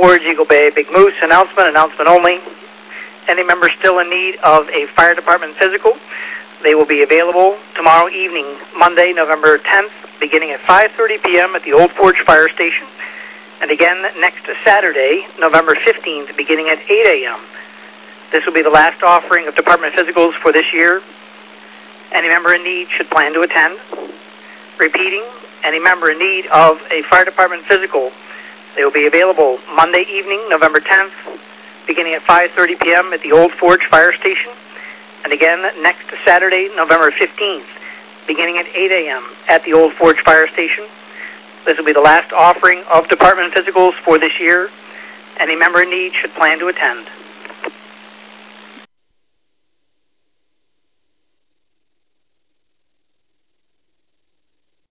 Forge, Eagle Bay, Big Moose, announcement only. Any member still in need of a fire department physical, they will be available tomorrow evening, Monday, November 10th, beginning at 5:30 p.m. at the Old Forge Fire Station, and again next Saturday, November 15th, beginning at 8 a.m. This will be the last offering of department physicals for this year. Any member in need should plan to attend. Repeating, any member in need of a fire department physical, they will be available Monday evening, November 10th, beginning at 5:30 p.m. at the Old Forge Fire Station, and again next Saturday, November 15th, beginning at 8 a.m. at the Old Forge Fire Station. This will be the last offering of department physicals for this year. Any member in need should plan to attend.